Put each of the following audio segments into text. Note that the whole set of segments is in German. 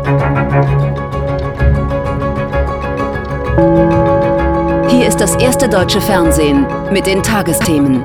Hier ist das erste deutsche Fernsehen mit den Tagesthemen.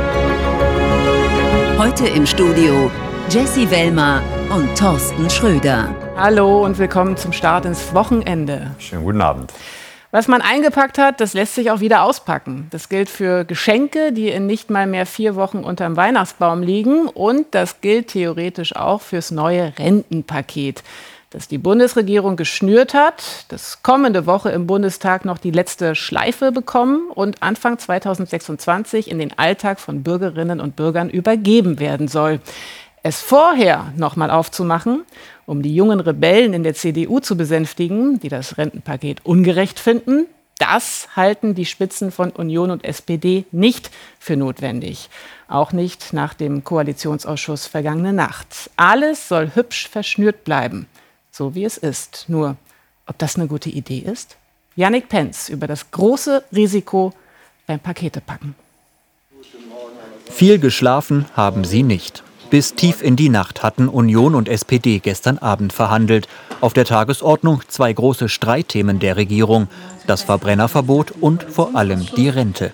Heute im Studio Jessie Wellmer und Thorsten Schröder. Hallo und willkommen zum Start ins Wochenende. Schönen guten Abend. Was man eingepackt hat, das lässt sich auch wieder auspacken. Das gilt für Geschenke, die in nicht mal mehr 4 Wochen unterm Weihnachtsbaum liegen. Und das gilt theoretisch auch fürs neue Rentenpaket, das die Bundesregierung geschnürt hat, das kommende Woche im Bundestag noch die letzte Schleife bekommen und Anfang 2026 in den Alltag von Bürgerinnen und Bürgern übergeben werden soll. Es vorher nochmal aufzumachen, um die jungen Rebellen in der CDU zu besänftigen, die das Rentenpaket ungerecht finden, das halten die Spitzen von Union und SPD nicht für notwendig. Auch nicht nach dem Koalitionsausschuss vergangene Nacht. Alles soll hübsch verschnürt bleiben, so wie es ist. Nur, ob das eine gute Idee ist? Jannik Pentz über das große Risiko beim Paketepacken. Viel geschlafen haben sie nicht. Bis tief in die Nacht hatten Union und SPD gestern Abend verhandelt. Auf der Tagesordnung 2 große Streitthemen der Regierung: das Verbrennerverbot und vor allem die Rente.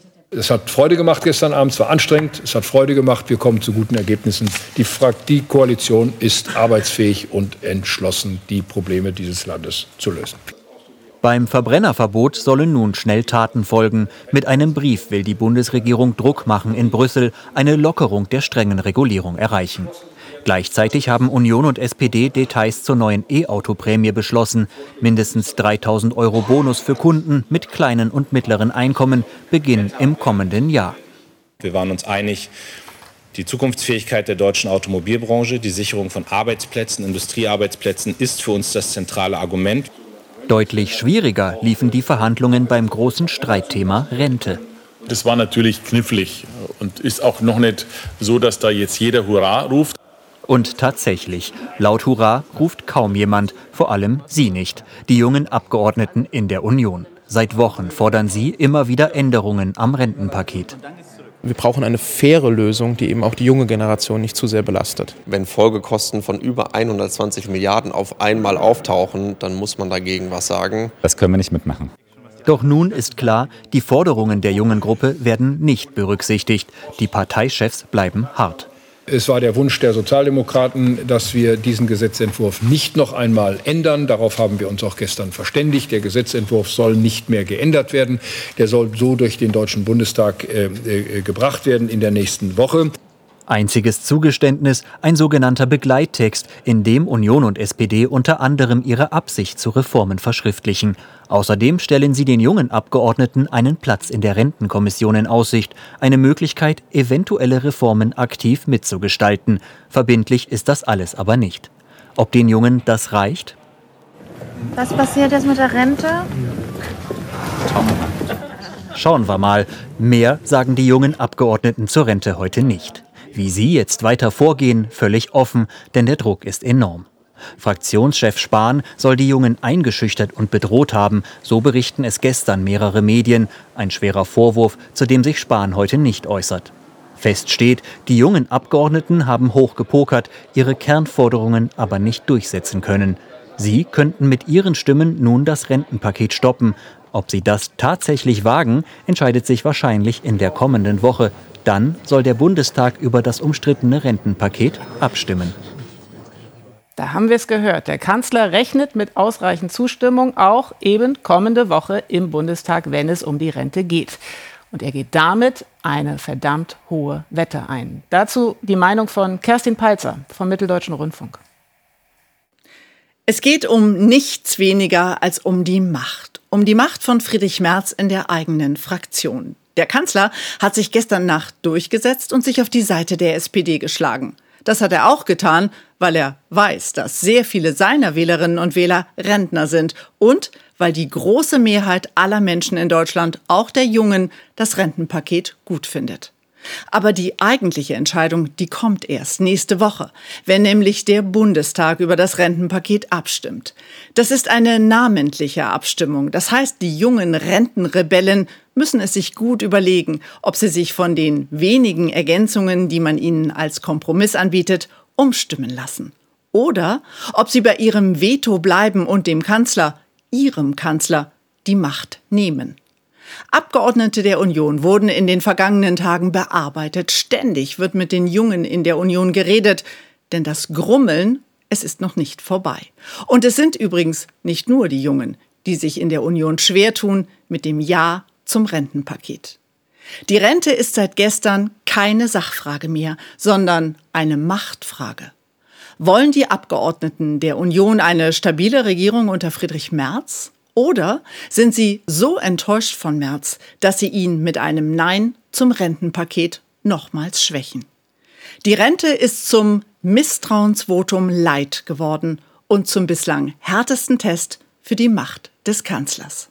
Es hat Freude gemacht gestern Abend, es war anstrengend, es hat Freude gemacht, wir kommen zu guten Ergebnissen. Die Koalition ist arbeitsfähig und entschlossen, die Probleme dieses Landes zu lösen. Beim Verbrennerverbot sollen nun schnell Taten folgen. Mit einem Brief will die Bundesregierung Druck machen in Brüssel, eine Lockerung der strengen Regulierung erreichen. Gleichzeitig haben Union und SPD Details zur neuen E-Auto-Prämie beschlossen. Mindestens 3.000 € Bonus für Kunden mit kleinen und mittleren Einkommen, Beginn im kommenden Jahr. Wir waren uns einig, die Zukunftsfähigkeit der deutschen Automobilbranche, die Sicherung von Arbeitsplätzen, Industriearbeitsplätzen ist für uns das zentrale Argument. Deutlich schwieriger liefen die Verhandlungen beim großen Streitthema Rente. Das war natürlich knifflig und ist auch noch nicht so, dass da jetzt jeder Hurra ruft. Und tatsächlich, laut Hurra ruft kaum jemand, vor allem sie nicht, die jungen Abgeordneten in der Union. Seit Wochen fordern sie immer wieder Änderungen am Rentenpaket. Wir brauchen eine faire Lösung, die eben auch die junge Generation nicht zu sehr belastet. Wenn Folgekosten von über 120 Milliarden auf einmal auftauchen, dann muss man dagegen was sagen. Das können wir nicht mitmachen. Doch nun ist klar, die Forderungen der jungen Gruppe werden nicht berücksichtigt. Die Parteichefs bleiben hart. Es war der Wunsch der Sozialdemokraten, dass wir diesen Gesetzentwurf nicht noch einmal ändern. Darauf haben wir uns auch gestern verständigt. Der Gesetzentwurf soll nicht mehr geändert werden. Der soll so durch den Deutschen Bundestag gebracht werden in der nächsten Woche. Einziges Zugeständnis, ein sogenannter Begleittext, in dem Union und SPD unter anderem ihre Absicht zu Reformen verschriftlichen. Außerdem stellen sie den jungen Abgeordneten einen Platz in der Rentenkommission in Aussicht, eine Möglichkeit, eventuelle Reformen aktiv mitzugestalten. Verbindlich ist das alles aber nicht. Ob den Jungen das reicht? Was passiert jetzt mit der Rente? Schauen wir mal. Mehr sagen die jungen Abgeordneten zur Rente heute nicht. Wie sie jetzt weiter vorgehen, völlig offen, denn der Druck ist enorm. Fraktionschef Spahn soll die Jungen eingeschüchtert und bedroht haben, so berichten es gestern mehrere Medien. Ein schwerer Vorwurf, zu dem sich Spahn heute nicht äußert. Fest steht, die jungen Abgeordneten haben hoch gepokert, ihre Kernforderungen aber nicht durchsetzen können. Sie könnten mit ihren Stimmen nun das Rentenpaket stoppen. Ob sie das tatsächlich wagen, entscheidet sich wahrscheinlich in der kommenden Woche. Dann soll der Bundestag über das umstrittene Rentenpaket abstimmen. Da haben wir es gehört. Der Kanzler rechnet mit ausreichend Zustimmung auch eben kommende Woche im Bundestag, wenn es um die Rente geht. Und er geht damit eine verdammt hohe Wette ein. Dazu die Meinung von Kerstin Peitzer vom Mitteldeutschen Rundfunk. Es geht um nichts weniger als um die Macht. Um die Macht von Friedrich Merz in der eigenen Fraktion. Der Kanzler hat sich gestern Nacht durchgesetzt und sich auf die Seite der SPD geschlagen. Das hat er auch getan, weil er weiß, dass sehr viele seiner Wählerinnen und Wähler Rentner sind und weil die große Mehrheit aller Menschen in Deutschland, auch der Jungen, das Rentenpaket gut findet. Aber die eigentliche Entscheidung, die kommt erst nächste Woche, wenn nämlich der Bundestag über das Rentenpaket abstimmt. Das ist eine namentliche Abstimmung. Das heißt, die jungen Rentenrebellen müssen es sich gut überlegen, ob sie sich von den wenigen Ergänzungen, die man ihnen als Kompromiss anbietet, umstimmen lassen. oder ob sie bei ihrem Veto bleiben und dem Kanzler, ihrem Kanzler, die Macht nehmen. Abgeordnete der Union wurden in den vergangenen Tagen bearbeitet. Ständig wird mit den Jungen in der Union geredet, denn das Grummeln, es ist noch nicht vorbei. Und es sind übrigens nicht nur die Jungen, die sich in der Union schwer tun mit dem Ja zum Rentenpaket. Die Rente ist seit gestern keine Sachfrage mehr, sondern eine Machtfrage. Wollen die Abgeordneten der Union eine stabile Regierung unter Friedrich Merz? Oder sind sie so enttäuscht von Merz, dass sie ihn mit einem Nein zum Rentenpaket nochmals schwächen? Die Rente ist zum Misstrauensvotum Light geworden und zum bislang härtesten Test für die Macht des Kanzlers.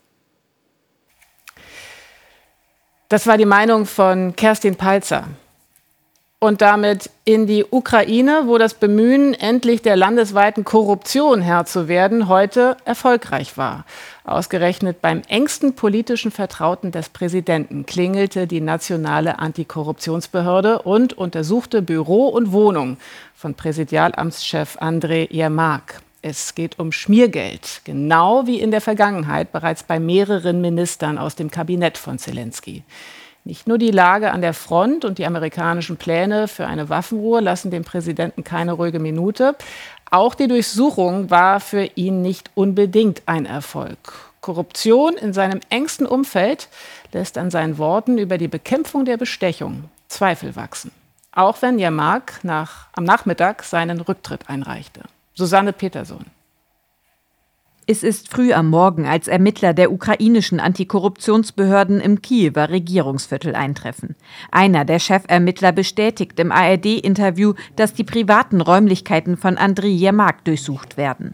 Das war die Meinung von Kerstin Palzer. Und damit in die Ukraine, wo das Bemühen, endlich der landesweiten Korruption Herr zu werden, heute erfolgreich war. Ausgerechnet beim engsten politischen Vertrauten des Präsidenten klingelte die nationale Antikorruptionsbehörde und untersuchte Büro und Wohnung von Präsidialamtschef Andrej Jermak. Es geht um Schmiergeld, genau wie in der Vergangenheit bereits bei mehreren Ministern aus dem Kabinett von Zelensky. Nicht nur die Lage an der Front und die amerikanischen Pläne für eine Waffenruhe lassen dem Präsidenten keine ruhige Minute. Auch die Durchsuchung war für ihn nicht unbedingt ein Erfolg. Korruption in seinem engsten Umfeld lässt an seinen Worten über die Bekämpfung der Bestechung Zweifel wachsen. Auch wenn Jermak am Nachmittag seinen Rücktritt einreichte. Susanne Peterson. Es ist früh am Morgen, als Ermittler der ukrainischen Antikorruptionsbehörden im Kiewer Regierungsviertel eintreffen. Einer der Chefermittler bestätigt im ARD-Interview, dass die privaten Räumlichkeiten von Andrej Jermak durchsucht werden.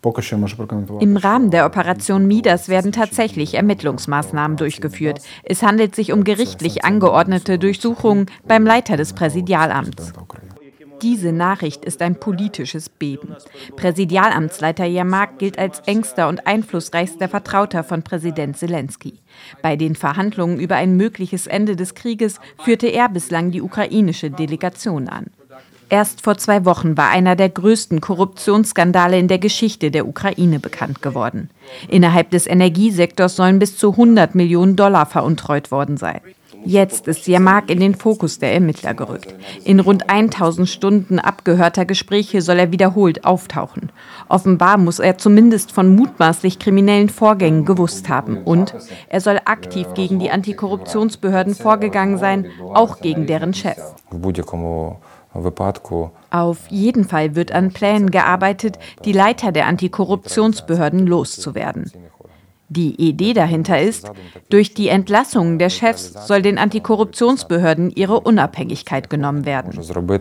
Im Rahmen der Operation Midas werden tatsächlich Ermittlungsmaßnahmen durchgeführt. Es handelt sich um gerichtlich angeordnete Durchsuchungen beim Leiter des Präsidialamts. Diese Nachricht ist ein politisches Beben. Präsidialamtsleiter Jermak gilt als engster und einflussreichster Vertrauter von Präsident Zelensky. Bei den Verhandlungen über ein mögliches Ende des Krieges führte er bislang die ukrainische Delegation an. Erst vor 2 Wochen war einer der größten Korruptionsskandale in der Geschichte der Ukraine bekannt geworden. Innerhalb des Energiesektors sollen bis zu $100 Millionen veruntreut worden sein. Jetzt ist Jermak in den Fokus der Ermittler gerückt. In rund 1000 Stunden abgehörter Gespräche soll er wiederholt auftauchen. Offenbar muss er zumindest von mutmaßlich kriminellen Vorgängen gewusst haben. Und er soll aktiv gegen die Antikorruptionsbehörden vorgegangen sein, auch gegen deren Chef. Auf jeden Fall wird an Plänen gearbeitet, die Leiter der Antikorruptionsbehörden loszuwerden. Die Idee dahinter ist, durch die Entlassungen der Chefs soll den Antikorruptionsbehörden ihre Unabhängigkeit genommen werden.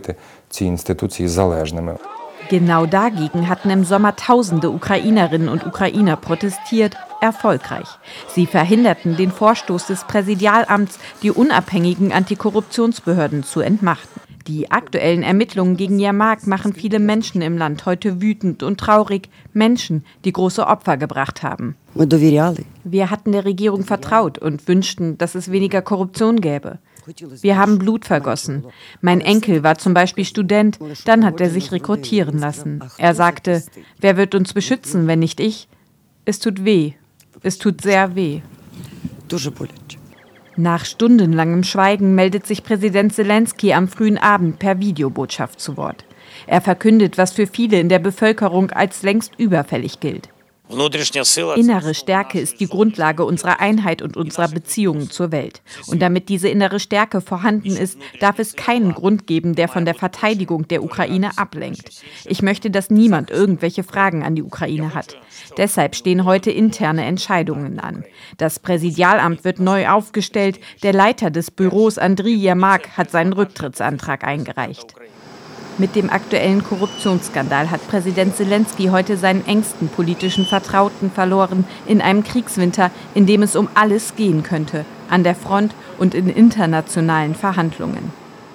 Genau dagegen hatten im Sommer tausende Ukrainerinnen und Ukrainer protestiert, erfolgreich. Sie verhinderten den Vorstoß des Präsidialamts, die unabhängigen Antikorruptionsbehörden zu entmachten. Die aktuellen Ermittlungen gegen Jermak machen viele Menschen im Land heute wütend und traurig. Menschen, die große Opfer gebracht haben. Wir hatten der Regierung vertraut und wünschten, dass es weniger Korruption gäbe. Wir haben Blut vergossen. Mein Enkel war zum Beispiel Student, dann hat er sich rekrutieren lassen. Er sagte, wer wird uns beschützen, wenn nicht ich? Es tut weh. Es tut sehr weh. Nach stundenlangem Schweigen meldet sich Präsident Zelensky am frühen Abend per Videobotschaft zu Wort. Er verkündet, was für viele in der Bevölkerung als längst überfällig gilt. Innere Stärke ist die Grundlage unserer Einheit und unserer Beziehungen zur Welt. Und damit diese innere Stärke vorhanden ist, darf es keinen Grund geben, der von der Verteidigung der Ukraine ablenkt. Ich möchte, dass niemand irgendwelche Fragen an die Ukraine hat. Deshalb stehen heute interne Entscheidungen an. Das Präsidialamt wird neu aufgestellt. Der Leiter des Büros, Andrej Jermak, hat seinen Rücktrittsantrag eingereicht. Mit dem aktuellen Korruptionsskandal hat Präsident Zelensky heute seinen engsten politischen Vertrauten verloren in einem Kriegswinter, in dem es um alles gehen könnte, an der Front und in internationalen Verhandlungen.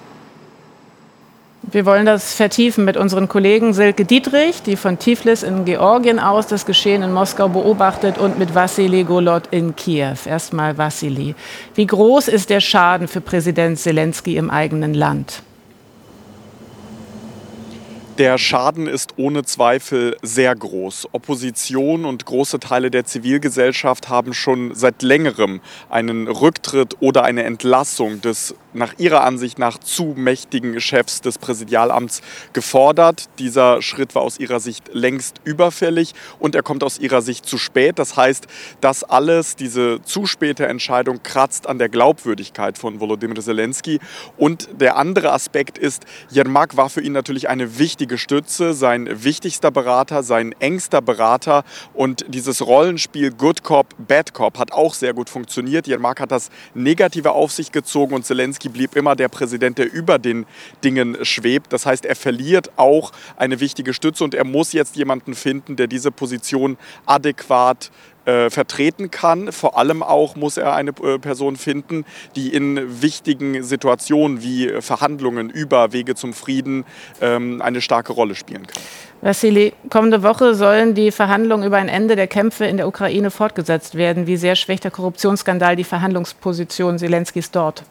Wir wollen das vertiefen mit unseren Kollegen Silke Dietrich, die von Tiflis in Georgien aus das Geschehen in Moskau beobachtet, und mit Wassili Golod in Kiew. Erstmal Wassili. Wie groß ist der Schaden für Präsident Zelensky im eigenen Land? Der Schaden ist ohne Zweifel sehr groß. Opposition und große Teile der Zivilgesellschaft haben schon seit längerem einen Rücktritt oder eine Entlassung des nach ihrer Ansicht nach zu mächtigen Chefs des Präsidialamts gefordert. Dieser Schritt war aus ihrer Sicht längst überfällig und er kommt aus ihrer Sicht zu spät. Das heißt, das alles, diese zu späte Entscheidung, kratzt an der Glaubwürdigkeit von Volodymyr Zelensky. Und der andere Aspekt ist, Jermak war für ihn natürlich eine wichtige Stütze, sein wichtigster Berater, sein engster Berater. Und dieses Rollenspiel Good Cop, Bad Cop hat auch sehr gut funktioniert. Jermak hat das Negative auf sich gezogen und Zelensky blieb immer der Präsident, der über den Dingen schwebt. Das heißt, er verliert auch eine wichtige Stütze und er muss jetzt jemanden finden, der diese Position adäquat vertreten kann. Vor allem auch muss er eine Person finden, die in wichtigen Situationen wie Verhandlungen über Wege zum Frieden eine starke Rolle spielen kann. Wassili, kommende Woche sollen die Verhandlungen über ein Ende der Kämpfe in der Ukraine fortgesetzt werden. Wie sehr schwächt der Korruptionsskandal die Verhandlungsposition Zelenskys dort?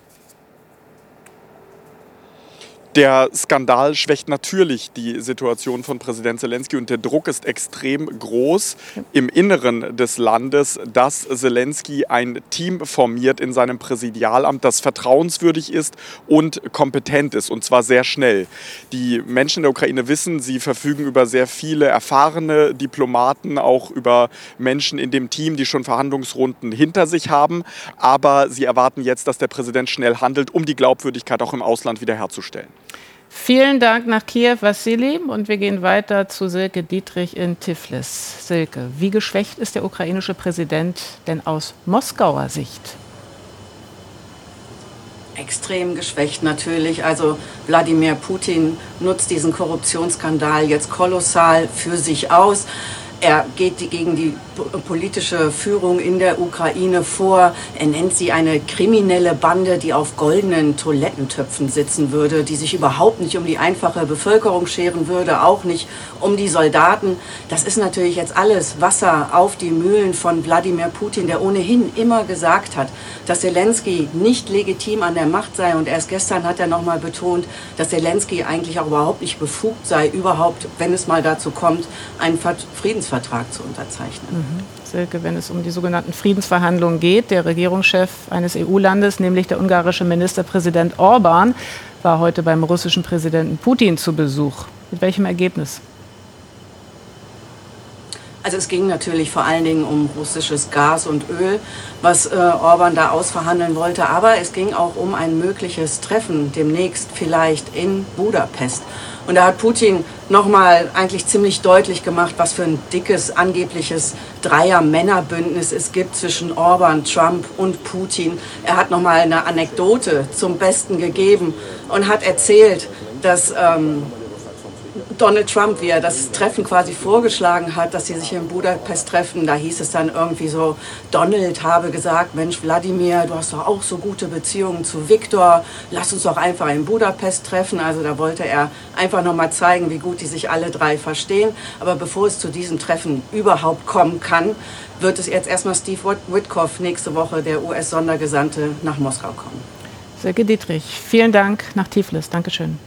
Der Skandal schwächt natürlich die Situation von Präsident Zelensky und der Druck ist extrem groß im Inneren des Landes, dass Zelensky ein Team formiert in seinem Präsidialamt, das vertrauenswürdig ist und kompetent ist und zwar sehr schnell. Die Menschen in der Ukraine wissen, sie verfügen über sehr viele erfahrene Diplomaten, auch über Menschen in dem Team, die schon Verhandlungsrunden hinter sich haben, aber sie erwarten jetzt, dass der Präsident schnell handelt, um die Glaubwürdigkeit auch im Ausland wiederherzustellen. Vielen Dank nach Kiew, Wassili. Und wir gehen weiter zu Silke Dietrich in Tiflis. Silke, wie geschwächt ist der ukrainische Präsident denn aus Moskauer Sicht? Extrem geschwächt natürlich. Also Wladimir Putin nutzt diesen Korruptionsskandal jetzt kolossal für sich aus. Er geht gegen die politische Führung in der Ukraine vor. Er nennt sie eine kriminelle Bande, die auf goldenen Toilettentöpfen sitzen würde, die sich überhaupt nicht um die einfache Bevölkerung scheren würde, auch nicht um die Soldaten. Das ist natürlich jetzt alles Wasser auf die Mühlen von Wladimir Putin, der ohnehin immer gesagt hat, dass Zelensky nicht legitim an der Macht sei. Und erst gestern hat er nochmal betont, dass Zelensky eigentlich auch überhaupt nicht befugt sei, überhaupt, wenn es mal dazu kommt, einen Friedensvertrag zu unterzeichnen. Silke, wenn es um die sogenannten Friedensverhandlungen geht, der Regierungschef eines EU-Landes, nämlich der ungarische Ministerpräsident Orban, war heute beim russischen Präsidenten Putin zu Besuch. Mit welchem Ergebnis? Also es ging natürlich vor allen Dingen um russisches Gas und Öl, was Orban da ausverhandeln wollte. Aber es ging auch um ein mögliches Treffen demnächst vielleicht in Budapest. Und da hat Putin nochmal eigentlich ziemlich deutlich gemacht, was für ein dickes, angebliches Dreier-Männerbündnis es gibt zwischen Orban, Trump und Putin. Er hat nochmal eine Anekdote zum Besten gegeben und hat erzählt, dass Donald Trump, wie er das Treffen quasi vorgeschlagen hat, dass sie sich in Budapest treffen, da hieß es dann irgendwie so, Donald habe gesagt, Mensch Wladimir, du hast doch auch so gute Beziehungen zu Viktor, lass uns doch einfach in Budapest treffen. Also da wollte er einfach nochmal zeigen, wie gut die sich alle drei verstehen. Aber bevor es zu diesem Treffen überhaupt kommen kann, wird es jetzt erstmal Steve Witkoff nächste Woche, der US-Sondergesandte, nach Moskau kommen. Silke Dietrich, vielen Dank nach Tiflis. Dankeschön.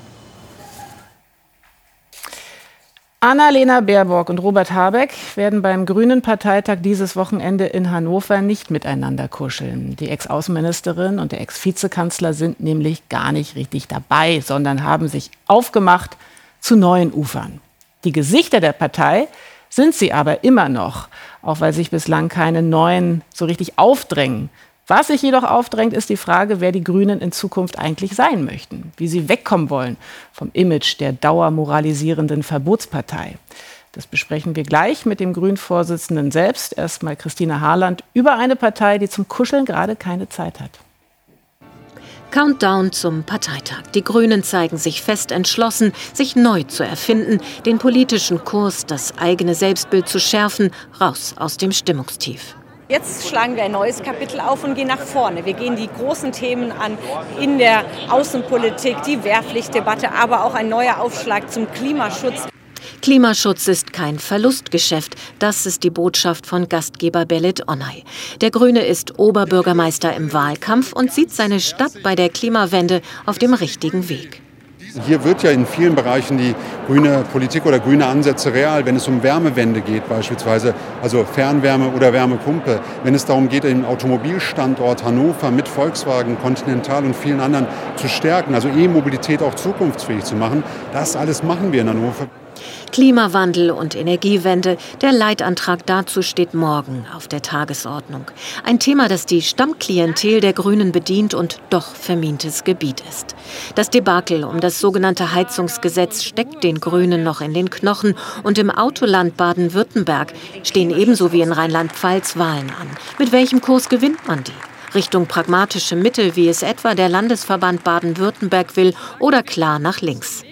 Annalena Baerbock und Robert Habeck werden beim Grünen-Parteitag dieses Wochenende in Hannover nicht miteinander kuscheln. Die Ex-Außenministerin und der Ex-Vizekanzler sind nämlich gar nicht richtig dabei, sondern haben sich aufgemacht zu neuen Ufern. Die Gesichter der Partei sind sie aber immer noch, auch weil sich bislang keine neuen so richtig aufdrängen. Was sich jedoch aufdrängt, ist die Frage, wer die Grünen in Zukunft eigentlich sein möchten, wie sie wegkommen wollen vom Image der dauermoralisierenden Verbotspartei. Das besprechen wir gleich mit dem Grünen-Vorsitzenden selbst. Erstmal Christina Harland über eine Partei, die zum Kuscheln gerade keine Zeit hat. Countdown zum Parteitag. Die Grünen zeigen sich fest entschlossen, sich neu zu erfinden, den politischen Kurs, das eigene Selbstbild zu schärfen, raus aus dem Stimmungstief. Jetzt schlagen wir ein neues Kapitel auf und gehen nach vorne. Wir gehen die großen Themen an in der Außenpolitik, die Wehrpflichtdebatte, aber auch ein neuer Aufschlag zum Klimaschutz. Klimaschutz ist kein Verlustgeschäft. Das ist die Botschaft von Gastgeber Belit Onay. Der Grüne ist Oberbürgermeister im Wahlkampf und sieht seine Stadt bei der Klimawende auf dem richtigen Weg. Hier wird ja in vielen Bereichen die grüne Politik oder grüne Ansätze real, wenn es um Wärmewende geht beispielsweise, also Fernwärme oder Wärmepumpe, wenn es darum geht, den Automobilstandort Hannover mit Volkswagen, Continental und vielen anderen zu stärken, also E-Mobilität auch zukunftsfähig zu machen. Das alles machen wir in Hannover. Klimawandel und Energiewende, der Leitantrag dazu steht morgen auf der Tagesordnung. Ein Thema, das die Stammklientel der Grünen bedient und doch vermintes Gebiet ist. Das Debakel um das sogenannte Heizungsgesetz steckt den Grünen noch in den Knochen und im Autoland Baden-Württemberg stehen ebenso wie in Rheinland-Pfalz Wahlen an. Mit welchem Kurs gewinnt man die? Richtung pragmatische Mittel, wie es etwa der Landesverband Baden-Württemberg will, oder klar nach links?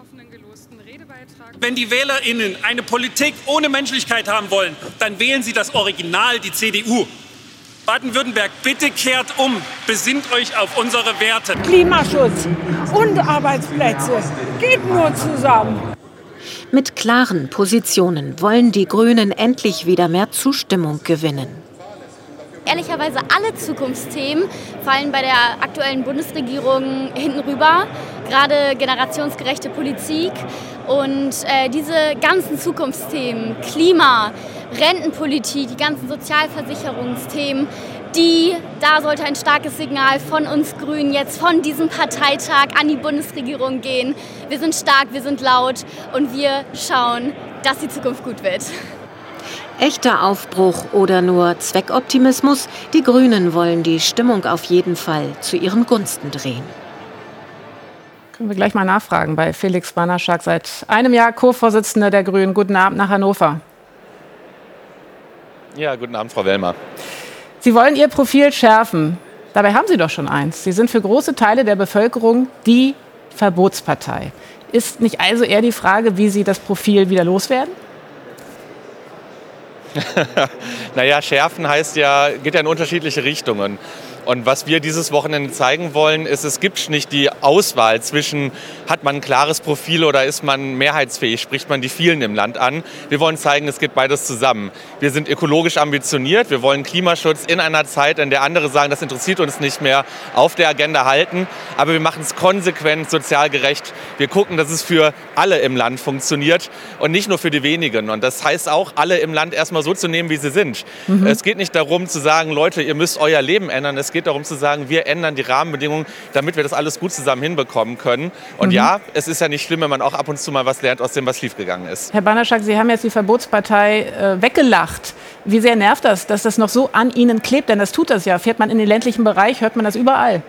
Wenn die WählerInnen eine Politik ohne Menschlichkeit haben wollen, dann wählen sie das Original, die CDU. Baden-Württemberg, bitte kehrt um, besinnt euch auf unsere Werte. Klimaschutz und Arbeitsplätze geht nur zusammen. Mit klaren Positionen wollen die Grünen endlich wieder mehr Zustimmung gewinnen. Ehrlicherweise alle Zukunftsthemen fallen bei der aktuellen Bundesregierung hinten rüber. Gerade generationsgerechte Politik und diese ganzen Zukunftsthemen, Klima, Rentenpolitik, die ganzen Sozialversicherungsthemen, da sollte ein starkes Signal von uns Grünen jetzt von diesem Parteitag an die Bundesregierung gehen. Wir sind stark, wir sind laut und wir schauen, dass die Zukunft gut wird. Echter Aufbruch oder nur Zweckoptimismus? Die Grünen wollen die Stimmung auf jeden Fall zu ihren Gunsten drehen. Können wir gleich mal nachfragen bei Felix Banaschak, seit einem Jahr Co-Vorsitzender der Grünen. Guten Abend nach Hannover. Ja, guten Abend, Frau Wellmer. Sie wollen Ihr Profil schärfen. Dabei haben Sie doch schon eins. Sie sind für große Teile der Bevölkerung die Verbotspartei. Ist nicht also eher die Frage, wie Sie das Profil wieder loswerden? Naja, schärfen heißt ja, geht ja in unterschiedliche Richtungen. Und was wir dieses Wochenende zeigen wollen, ist, es gibt nicht die Auswahl zwischen, hat man ein klares Profil oder ist man mehrheitsfähig, spricht man die vielen im Land an. Wir wollen zeigen, es geht beides zusammen. Wir sind ökologisch ambitioniert, wir wollen Klimaschutz in einer Zeit, in der andere sagen, das interessiert uns nicht mehr, auf der Agenda halten. Aber wir machen es konsequent, sozial gerecht. Wir gucken, dass es für alle im Land funktioniert und nicht nur für die wenigen. Und das heißt auch, alle im Land erstmal so zu nehmen, wie sie sind. Es geht nicht darum zu sagen, Leute, ihr müsst euer Leben ändern. Es geht darum zu sagen, wir ändern die Rahmenbedingungen, damit wir das alles gut zusammen hinbekommen können. Und ja, es ist ja nicht schlimm, wenn man auch ab und zu mal was lernt aus dem, was schiefgegangen ist. Herr Banaschak, Sie haben jetzt die Verbotspartei weggelacht. Wie sehr nervt das, dass das noch so an Ihnen klebt? Denn das tut das ja. Fährt man in den ländlichen Bereich, hört man das überall.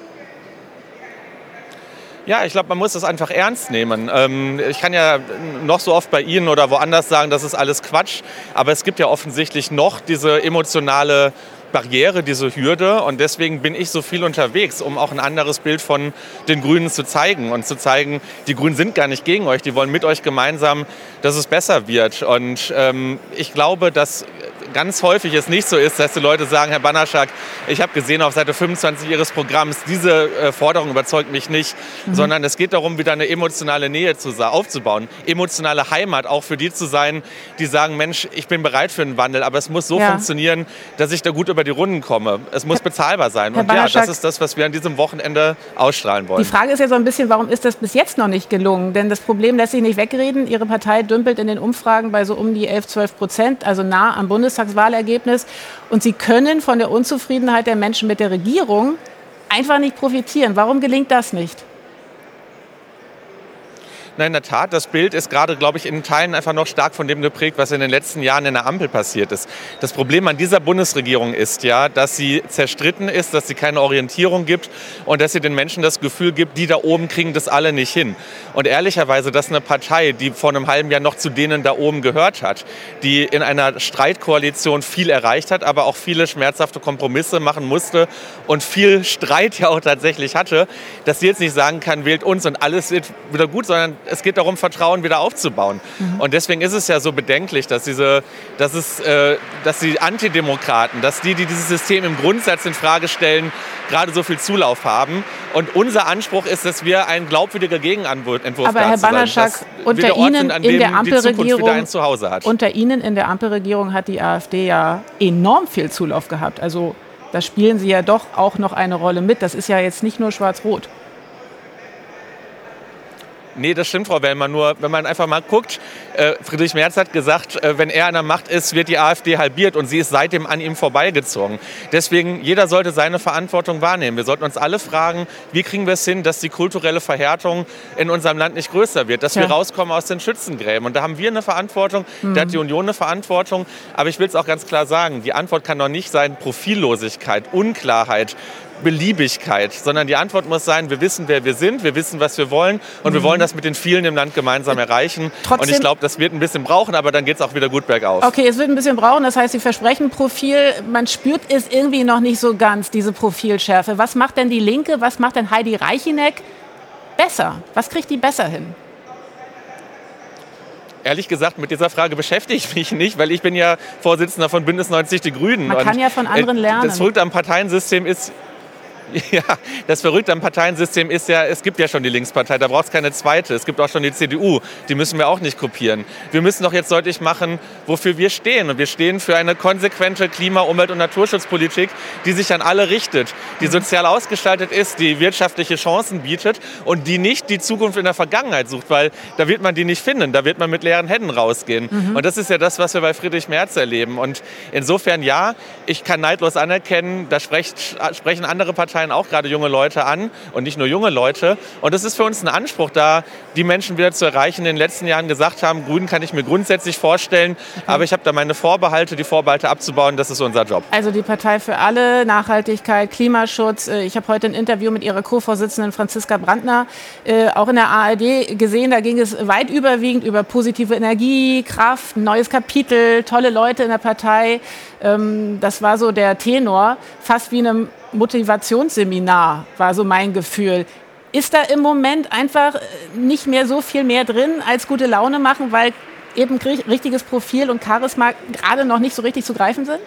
Ja, ich glaube, man muss das einfach ernst nehmen. Ich kann ja noch so oft bei Ihnen oder woanders sagen, das ist alles Quatsch. Aber es gibt ja offensichtlich noch diese emotionale Barriere, diese Hürde. Und deswegen bin ich so viel unterwegs, um auch ein anderes Bild von den Grünen zu zeigen. Und zu zeigen, die Grünen sind gar nicht gegen euch, die wollen mit euch gemeinsam, dass es besser wird. Und ich glaube, dass ganz häufig es nicht so ist, dass die Leute sagen, Herr Banaschak, ich habe gesehen auf Seite 25 Ihres Programms, diese Forderung überzeugt mich nicht, sondern es geht darum, wieder eine emotionale Nähe aufzubauen, emotionale Heimat auch für die zu sein, die sagen, Mensch, ich bin bereit für einen Wandel, aber es muss so funktionieren, dass ich da gut über die Runden komme. Es muss bezahlbar sein. Und ja, das ist das, was wir an diesem Wochenende ausstrahlen wollen. Die Frage ist ja so ein bisschen, warum ist das bis jetzt noch nicht gelungen? Denn das Problem lässt sich nicht wegreden. Ihre Partei dümpelt in den Umfragen bei so um die 11-12%, also nah am Bundestagswahlergebnis. Und Sie können von der Unzufriedenheit der Menschen mit der Regierung einfach nicht profitieren. Warum gelingt das nicht? Na, in der Tat, das Bild ist gerade, glaube ich, in Teilen einfach noch stark von dem geprägt, was in den letzten Jahren in der Ampel passiert ist. Das Problem an dieser Bundesregierung ist ja, dass sie zerstritten ist, dass sie keine Orientierung gibt und dass sie den Menschen das Gefühl gibt, die da oben kriegen das alle nicht hin. Und ehrlicherweise, dass eine Partei, die vor einem halben Jahr noch zu denen da oben gehört hat, die in einer Streitkoalition viel erreicht hat, aber auch viele schmerzhafte Kompromisse machen musste und viel Streit ja auch tatsächlich hatte, dass sie jetzt nicht sagen kann, wählt uns und alles wird wieder gut, sondern es geht darum, Vertrauen wieder aufzubauen. Und deswegen ist es ja so bedenklich, dass die Antidemokraten, dass die dieses System im Grundsatz in Frage stellen, gerade so viel Zulauf haben. Und unser Anspruch ist, dass wir ein glaubwürdiger Gegenentwurf aber Herr Banaschak, unter Ihnen in der Ampelregierung, unter Ihnen in der Ampelregierung hat die AfD ja enorm viel Zulauf gehabt. Also da spielen Sie ja doch auch noch eine Rolle mit. Das ist ja jetzt nicht nur schwarz-rot. Nee, das stimmt, Frau Wellmer. Nur wenn man einfach mal guckt, Friedrich Merz hat gesagt, wenn er an der Macht ist, wird die AfD halbiert und sie ist seitdem an ihm vorbeigezogen. Deswegen, jeder sollte seine Verantwortung wahrnehmen. Wir sollten uns alle fragen, wie kriegen wir es hin, dass die kulturelle Verhärtung in unserem Land nicht größer wird, dass wir rauskommen aus den Schützengräben. Und da haben wir eine Verantwortung, da hat die Union eine Verantwortung. Aber ich will es auch ganz klar sagen, die Antwort kann doch nicht sein Profillosigkeit, Unklarheit, Beliebigkeit, sondern die Antwort muss sein, wir wissen, wer wir sind, wir wissen, was wir wollen und wir wollen das mit den vielen im Land gemeinsam erreichen. Trotzdem, und ich glaube, das wird ein bisschen brauchen, aber dann geht es auch wieder gut bergauf. Okay, es wird ein bisschen brauchen, das heißt, Sie versprechen Profil, man spürt es irgendwie noch nicht so ganz, diese Profilschärfe. Was macht denn die Linke, was macht denn Heidi Reicheneck besser? Was kriegt die besser hin? Ehrlich gesagt, mit dieser Frage beschäftige ich mich nicht, weil ich bin ja Vorsitzender von Bündnis 90 Die Grünen. Man kann ja von anderen lernen. Das Verrückte am Parteiensystem ist, ja, es gibt ja schon die Linkspartei, da braucht es keine zweite. Es gibt auch schon die CDU, die müssen wir auch nicht kopieren. Wir müssen doch jetzt deutlich machen, wofür wir stehen. Und wir stehen für eine konsequente Klima-, Umwelt- und Naturschutzpolitik, die sich an alle richtet, die sozial ausgestaltet ist, die wirtschaftliche Chancen bietet und die nicht die Zukunft in der Vergangenheit sucht, weil da wird man die nicht finden, da wird man mit leeren Händen rausgehen. Und das ist ja das, was wir bei Friedrich Merz erleben. Und insofern ja, ich kann neidlos anerkennen, da sprechen andere Parteien auch gerade junge Leute an und nicht nur junge Leute. Und es ist für uns ein Anspruch, da die Menschen wieder zu erreichen, die in den letzten Jahren gesagt haben, Grünen kann ich mir grundsätzlich vorstellen, aber ich habe da meine Vorbehalte, die Vorbehalte abzubauen, das ist unser Job. Also die Partei für alle, Nachhaltigkeit, Klimaschutz. Ich habe heute ein Interview mit ihrer Co-Vorsitzenden Franziska Brandner auch in der ARD gesehen. Da ging es weit überwiegend über positive Energie, Kraft, ein neues Kapitel, tolle Leute in der Partei. Das war so der Tenor, fast wie einem Motivationsseminar, war so mein Gefühl. Ist da im Moment einfach nicht mehr so viel mehr drin als gute Laune machen, weil eben richtiges Profil und Charisma gerade noch nicht so richtig zu greifen sind?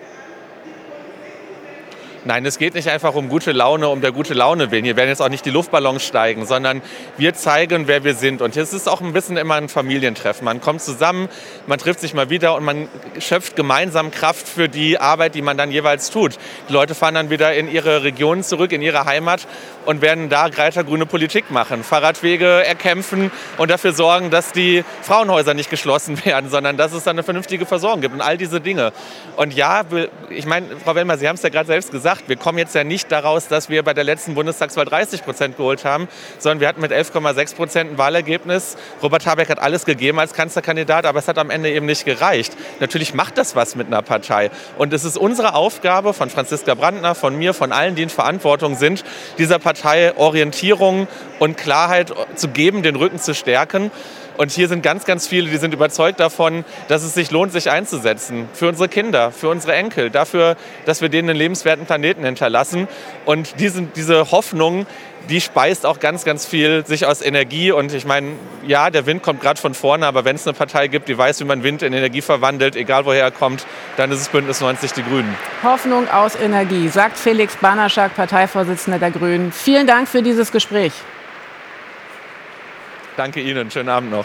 Nein, es geht nicht einfach um gute Laune, um der gute Laune willen. Hier werden jetzt auch nicht die Luftballons steigen, sondern wir zeigen, wer wir sind. Und es ist auch ein bisschen immer ein Familientreffen. Man kommt zusammen, man trifft sich mal wieder und man schöpft gemeinsam Kraft für die Arbeit, die man dann jeweils tut. Die Leute fahren dann wieder in ihre Regionen zurück, in ihre Heimat und werden da grüne Politik machen. Fahrradwege erkämpfen und dafür sorgen, dass die Frauenhäuser nicht geschlossen werden, sondern dass es dann eine vernünftige Versorgung gibt und all diese Dinge. Und ja, ich meine, Frau Wellmer, Sie haben es ja gerade selbst gesagt, wir kommen jetzt ja nicht daraus, dass wir bei der letzten Bundestagswahl 30% geholt haben, sondern wir hatten mit 11,6% ein Wahlergebnis. Robert Habeck hat alles gegeben als Kanzlerkandidat, aber es hat am Ende eben nicht gereicht. Natürlich macht das was mit einer Partei. Und es ist unsere Aufgabe von Franziska Brandner, von mir, von allen, die in Verantwortung sind, dieser Partei Orientierung und Klarheit zu geben, den Rücken zu stärken. Und hier sind ganz, ganz viele, die sind überzeugt davon, dass es sich lohnt, sich einzusetzen. Für unsere Kinder, für unsere Enkel, dafür, dass wir denen einen lebenswerten Planeten hinterlassen. Und diese Hoffnung, die speist auch ganz, ganz viel sich aus Energie. Und ich meine, ja, der Wind kommt gerade von vorne, aber wenn es eine Partei gibt, die weiß, wie man Wind in Energie verwandelt, egal woher er kommt, dann ist es Bündnis 90 Die Grünen. Hoffnung aus Energie, sagt Felix Banaschak, Parteivorsitzender der Grünen. Vielen Dank für dieses Gespräch. Danke Ihnen, schönen Abend noch.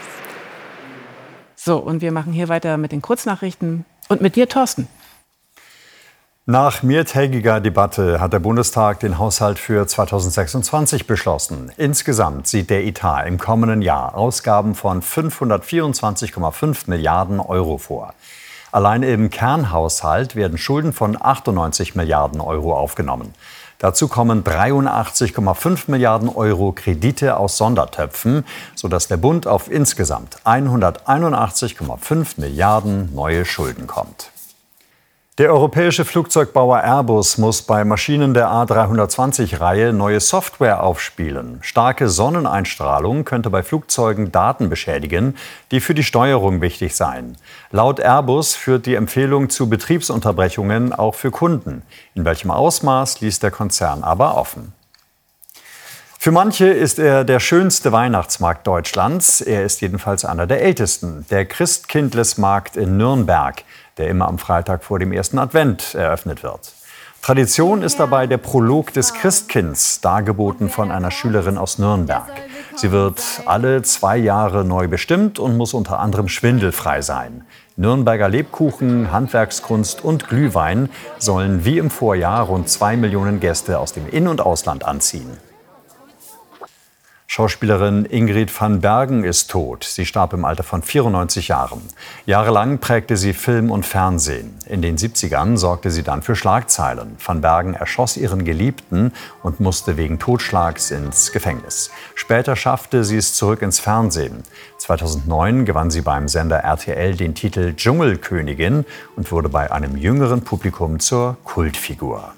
So, und wir machen hier weiter mit den Kurznachrichten und mit dir, Thorsten. Nach mehrtägiger Debatte hat der Bundestag den Haushalt für 2026 beschlossen. Insgesamt sieht der Etat im kommenden Jahr Ausgaben von 524,5 Milliarden Euro vor. Allein im Kernhaushalt werden Schulden von 98 Milliarden Euro aufgenommen. Dazu kommen 83,5 Milliarden Euro Kredite aus Sondertöpfen, sodass der Bund auf insgesamt 181,5 Milliarden neue Schulden kommt. Der europäische Flugzeugbauer Airbus muss bei Maschinen der A320-Reihe neue Software aufspielen. Starke Sonneneinstrahlung könnte bei Flugzeugen Daten beschädigen, die für die Steuerung wichtig seien. Laut Airbus führt die Empfehlung zu Betriebsunterbrechungen auch für Kunden. In welchem Ausmaß ließ der Konzern aber offen. Für manche ist er der schönste Weihnachtsmarkt Deutschlands. Er ist jedenfalls einer der ältesten, der Christkindlesmarkt in Nürnberg, der immer am Freitag vor dem ersten Advent eröffnet wird. Tradition ist dabei der Prolog des Christkinds, dargeboten von einer Schülerin aus Nürnberg. Sie wird alle 2 Jahre neu bestimmt und muss unter anderem schwindelfrei sein. Nürnberger Lebkuchen, Handwerkskunst und Glühwein sollen wie im Vorjahr rund 2 Millionen Gäste aus dem In- und Ausland anziehen. Schauspielerin Ingrid van Bergen ist tot. Sie starb im Alter von 94 Jahren. Jahrelang prägte sie Film und Fernsehen. In den 70ern sorgte sie dann für Schlagzeilen. Van Bergen erschoss ihren Geliebten und musste wegen Totschlags ins Gefängnis. Später schaffte sie es zurück ins Fernsehen. 2009 gewann sie beim Sender RTL den Titel Dschungelkönigin und wurde bei einem jüngeren Publikum zur Kultfigur.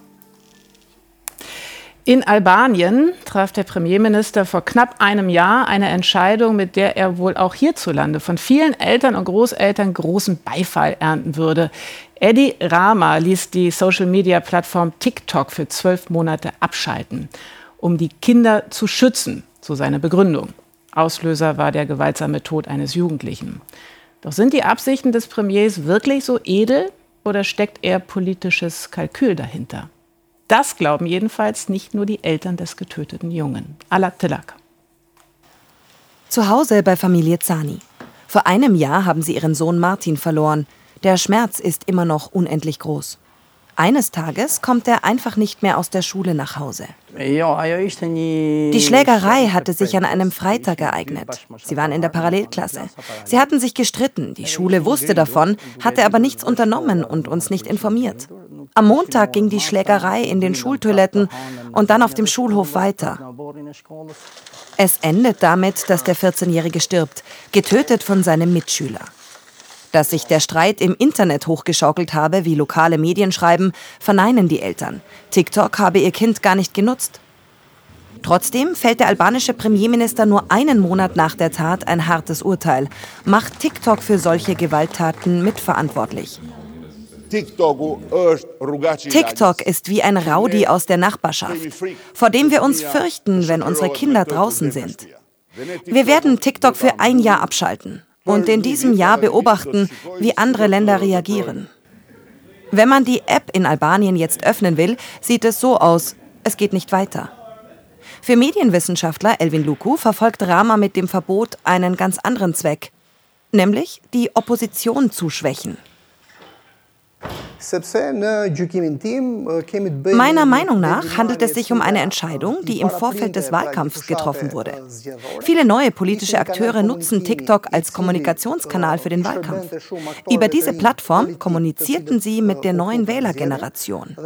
In Albanien traf der Premierminister vor knapp einem Jahr eine Entscheidung, mit der er wohl auch hierzulande von vielen Eltern und Großeltern großen Beifall ernten würde. Edi Rama ließ die Social-Media-Plattform TikTok für 12 Monate abschalten, um die Kinder zu schützen, so seine Begründung. Auslöser war der gewaltsame Tod eines Jugendlichen. Doch sind die Absichten des Premiers wirklich so edel oder steckt eher politisches Kalkül dahinter? Das glauben jedenfalls nicht nur die Eltern des getöteten Jungen. Alak Tilak. Zu Hause bei Familie Zani. Vor einem Jahr haben sie ihren Sohn Martin verloren. Der Schmerz ist immer noch unendlich groß. Eines Tages kommt er einfach nicht mehr aus der Schule nach Hause. Die Schlägerei hatte sich an einem Freitag ereignet. Sie waren in der Parallelklasse. Sie hatten sich gestritten. Die Schule wusste davon, hatte aber nichts unternommen und uns nicht informiert. Am Montag ging die Schlägerei in den Schultoiletten und dann auf dem Schulhof weiter. Es endet damit, dass der 14-Jährige stirbt, getötet von seinem Mitschüler. Dass sich der Streit im Internet hochgeschaukelt habe, wie lokale Medien schreiben, verneinen die Eltern. TikTok habe ihr Kind gar nicht genutzt. Trotzdem fällt der albanische Premierminister nur einen Monat nach der Tat ein hartes Urteil, macht TikTok für solche Gewalttaten mitverantwortlich. TikTok ist wie ein Rowdy aus der Nachbarschaft, vor dem wir uns fürchten, wenn unsere Kinder draußen sind. Wir werden TikTok für ein Jahr abschalten und in diesem Jahr beobachten, wie andere Länder reagieren. Wenn man die App in Albanien jetzt öffnen will, sieht es so aus, es geht nicht weiter. Für Medienwissenschaftler Elvin Luku verfolgt Rama mit dem Verbot einen ganz anderen Zweck, nämlich die Opposition zu schwächen. Meiner Meinung nach handelt es sich um eine Entscheidung, die im Vorfeld des Wahlkampfs getroffen wurde. Viele neue politische Akteure nutzen TikTok als Kommunikationskanal für den Wahlkampf. Über diese Plattform kommunizierten sie mit der neuen Wählergeneration.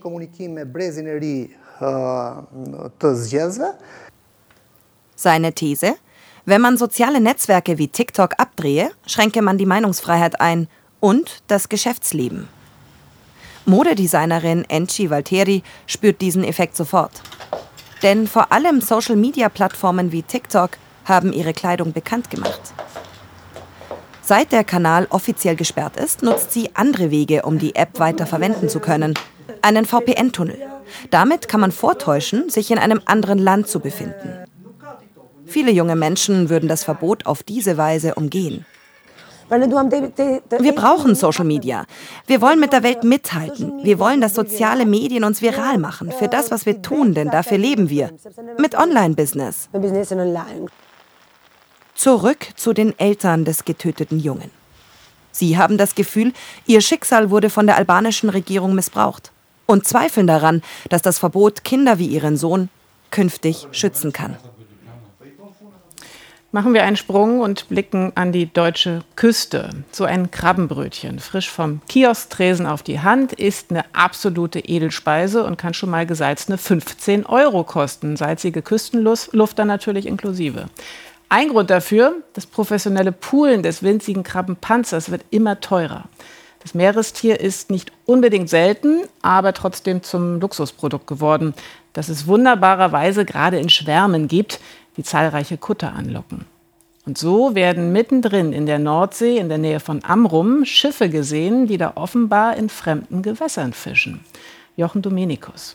Seine These: Wenn man soziale Netzwerke wie TikTok abdrehe, schränke man die Meinungsfreiheit ein und das Geschäftsleben. Modedesignerin Enchi Valteri spürt diesen Effekt sofort. Denn vor allem Social-Media-Plattformen wie TikTok haben ihre Kleidung bekannt gemacht. Seit der Kanal offiziell gesperrt ist, nutzt sie andere Wege, um die App weiter verwenden zu können. Einen VPN-Tunnel. Damit kann man vortäuschen, sich in einem anderen Land zu befinden. Viele junge Menschen würden das Verbot auf diese Weise umgehen. Wir brauchen Social Media. Wir wollen mit der Welt mithalten. Wir wollen, dass soziale Medien uns viral machen. Für das, was wir tun, denn dafür leben wir. Mit Online-Business. Zurück zu den Eltern des getöteten Jungen. Sie haben das Gefühl, ihr Schicksal wurde von der albanischen Regierung missbraucht und zweifeln daran, dass das Verbot Kinder wie ihren Sohn künftig schützen kann. Machen wir einen Sprung und blicken an die deutsche Küste. So ein Krabbenbrötchen, frisch vom Kiosktresen auf die Hand, ist eine absolute Edelspeise und kann schon mal gesalzene 15 € kosten. Salzige Küstenluft dann natürlich inklusive. Ein Grund dafür: das professionelle Poolen des winzigen Krabbenpanzers wird immer teurer. Das Meerestier ist nicht unbedingt selten, aber trotzdem zum Luxusprodukt geworden, das es wunderbarerweise gerade in Schwärmen gibt, die zahlreiche Kutter anlocken. Und so werden mittendrin in der Nordsee, in der Nähe von Amrum, Schiffe gesehen, die da offenbar in fremden Gewässern fischen. Jochen Dominikus.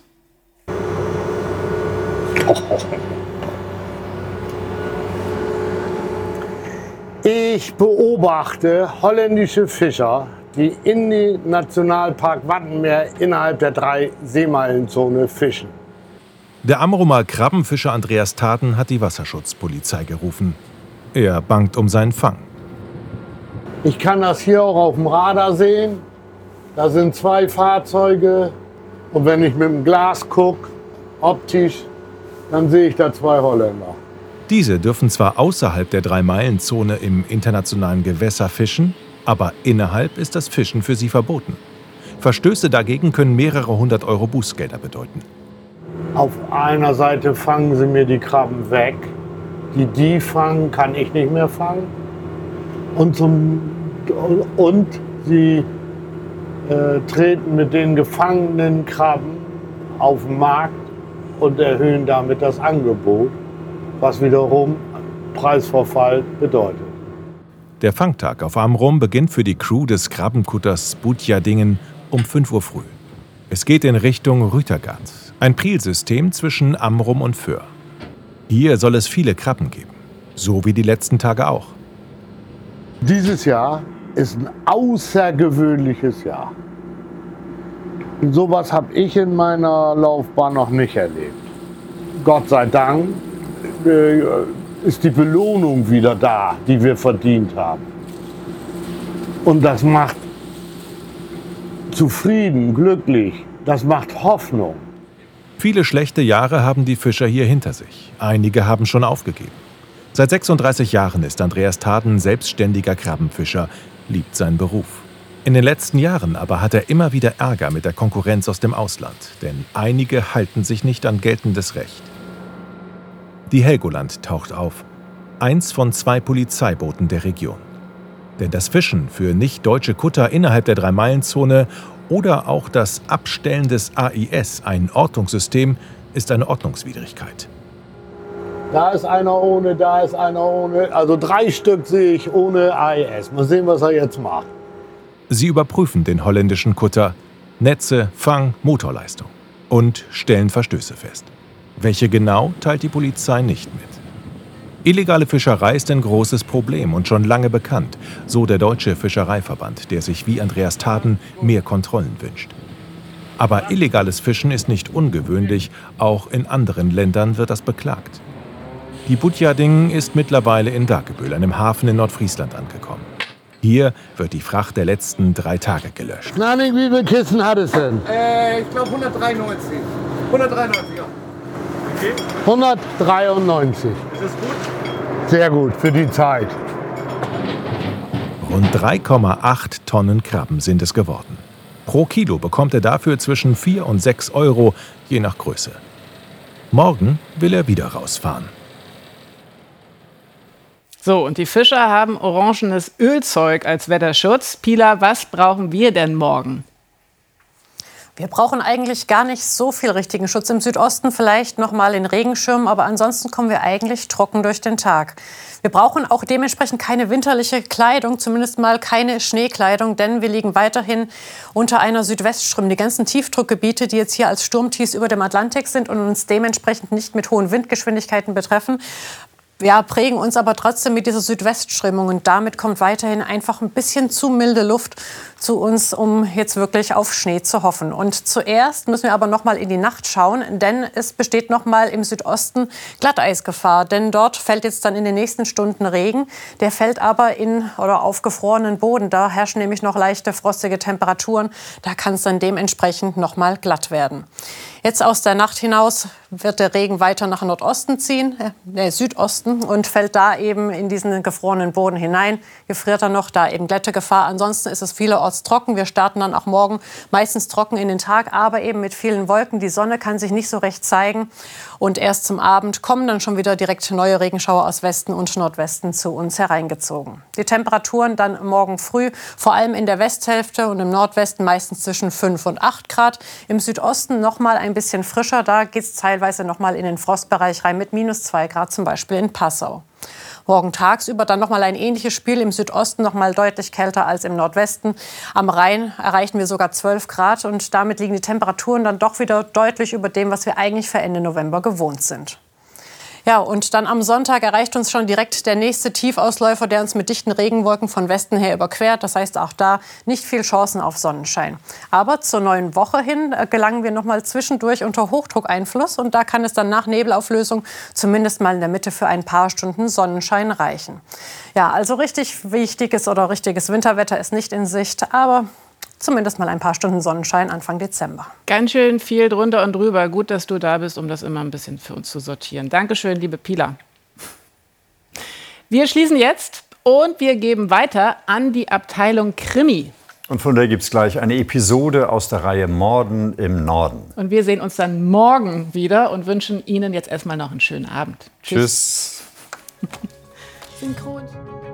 Ich beobachte holländische Fischer, die in den Nationalpark Wattenmeer innerhalb der 3-Seemeilenzone fischen. Der Amrumer Krabbenfischer Andreas Taten hat die Wasserschutzpolizei gerufen. Er bangt um seinen Fang. Ich kann das hier auch auf dem Radar sehen. Da sind 2 Fahrzeuge. Und wenn ich mit dem Glas gucke, optisch, dann sehe ich da 2 Holländer. Diese dürfen zwar außerhalb der 3-Meilen-Zone im internationalen Gewässer fischen, aber innerhalb ist das Fischen für sie verboten. Verstöße dagegen können mehrere 100 Euro Bußgelder bedeuten. Auf einer Seite fangen sie mir die Krabben weg. Die fangen, kann ich nicht mehr fangen. Und sie treten mit den gefangenen Krabben auf den Markt und erhöhen damit das Angebot, was wiederum Preisverfall bedeutet. Der Fangtag auf Amrum beginnt für die Crew des Krabbenkutters Budjadingen um 5 Uhr früh. Es geht in Richtung Rütergat, ein Prielsystem zwischen Amrum und Föhr. Hier soll es viele Krabben geben, so wie die letzten Tage auch. Dieses Jahr ist ein außergewöhnliches Jahr. Sowas habe ich in meiner Laufbahn noch nicht erlebt. Gott sei Dank ist die Belohnung wieder da, die wir verdient haben. Und das macht zufrieden, glücklich, das macht Hoffnung. Viele schlechte Jahre haben die Fischer hier hinter sich. Einige haben schon aufgegeben. Seit 36 Jahren ist Andreas Taden selbstständiger Krabbenfischer, liebt seinen Beruf. In den letzten Jahren aber hat er immer wieder Ärger mit der Konkurrenz aus dem Ausland, denn einige halten sich nicht an geltendes Recht. Die Helgoland taucht auf, eins von 2 Polizeibooten der Region. Denn das Fischen für nicht-deutsche Kutter innerhalb der 3-Meilen-Zone oder auch das Abstellen des AIS, ein Ortungssystem, ist eine Ordnungswidrigkeit. Da ist einer ohne, da ist einer ohne. Also 3 Stück sehe ich ohne AIS. Mal sehen, was er jetzt macht. Sie überprüfen den holländischen Kutter, Netze, Fang, Motorleistung und stellen Verstöße fest. Welche genau, teilt die Polizei nicht mit. Illegale Fischerei ist ein großes Problem und schon lange bekannt, so der Deutsche Fischereiverband, der sich wie Andreas Taden mehr Kontrollen wünscht. Aber illegales Fischen ist nicht ungewöhnlich, auch in anderen Ländern wird das beklagt. Die Budjadingen ist mittlerweile in Dagebüll, einem Hafen in Nordfriesland, angekommen. Hier wird die Fracht der letzten 3 Tage gelöscht. Nanning, wie viele Kisten hat es denn? Ich glaube 193. 193, ja. Okay. 193. Ist das gut? Sehr gut, für die Zeit. Rund 3,8 Tonnen Krabben sind es geworden. Pro Kilo bekommt er dafür zwischen 4 und 6 Euro, je nach Größe. Morgen will er wieder rausfahren. So, und die Fischer haben orangenes Ölzeug als Wetterschutz. Pila, was brauchen wir denn morgen? Wir brauchen eigentlich gar nicht so viel richtigen Schutz. Im Südosten vielleicht noch mal den Regenschirm, aber ansonsten kommen wir eigentlich trocken durch den Tag. Wir brauchen auch dementsprechend keine winterliche Kleidung, zumindest mal keine Schneekleidung, denn wir liegen weiterhin unter einer Südwestströmung. Die ganzen Tiefdruckgebiete, die jetzt hier als Sturmtiefs über dem Atlantik sind und uns dementsprechend nicht mit hohen Windgeschwindigkeiten betreffen, prägen uns aber trotzdem mit dieser Südwestströmung. Und damit kommt weiterhin einfach ein bisschen zu milde Luft zu uns, um jetzt wirklich auf Schnee zu hoffen. Und zuerst müssen wir aber noch mal in die Nacht schauen, denn es besteht noch mal im Südosten Glatteisgefahr. Denn dort fällt jetzt dann in den nächsten Stunden Regen. Der fällt aber auf gefrorenen Boden. Da herrschen nämlich noch leichte frostige Temperaturen. Da kann es dann dementsprechend noch mal glatt werden. Jetzt aus der Nacht hinaus wird der Regen weiter nach Nordosten ziehen, Südosten, und fällt da eben in diesen gefrorenen Boden hinein. Gefriert er noch, da eben Glättegefahr. Ansonsten ist es vielerorts trocken. Wir starten dann auch morgen meistens trocken in den Tag, aber eben mit vielen Wolken. Die Sonne kann sich nicht so recht zeigen. Und erst zum Abend kommen dann schon wieder direkt neue Regenschauer aus Westen und Nordwesten zu uns hereingezogen. Die Temperaturen dann morgen früh, vor allem in der Westhälfte und im Nordwesten meistens zwischen 5 und 8 Grad. Im Südosten noch mal ein bisschen frischer. Da geht es teilweise noch mal in den Frostbereich rein mit -2 Grad, zum Beispiel in Passau. Morgen tagsüber dann noch mal ein ähnliches Spiel. Im Südosten noch mal deutlich kälter als im Nordwesten. Am Rhein erreichen wir sogar 12 Grad. Und damit liegen die Temperaturen dann doch wieder deutlich über dem, was wir eigentlich für Ende November gewohnt sind. Ja, und dann am Sonntag erreicht uns schon direkt der nächste Tiefausläufer, der uns mit dichten Regenwolken von Westen her überquert. Das heißt, auch da nicht viel Chancen auf Sonnenschein. Aber zur neuen Woche hin gelangen wir noch mal zwischendurch unter Hochdruckeinfluss. Und da kann es dann nach Nebelauflösung zumindest mal in der Mitte für ein paar Stunden Sonnenschein reichen. Ja, also richtig wichtiges oder richtiges Winterwetter ist nicht in Sicht, aber zumindest mal ein paar Stunden Sonnenschein Anfang Dezember. Ganz schön viel drunter und drüber. Gut, dass du da bist, um das immer ein bisschen für uns zu sortieren. Dankeschön, liebe Pila. Wir schließen jetzt und wir geben weiter an die Abteilung Krimi. Und von der gibt es gleich eine Episode aus der Reihe Morden im Norden. Und wir sehen uns dann morgen wieder und wünschen Ihnen jetzt erstmal noch einen schönen Abend. Tschüss. Synchron.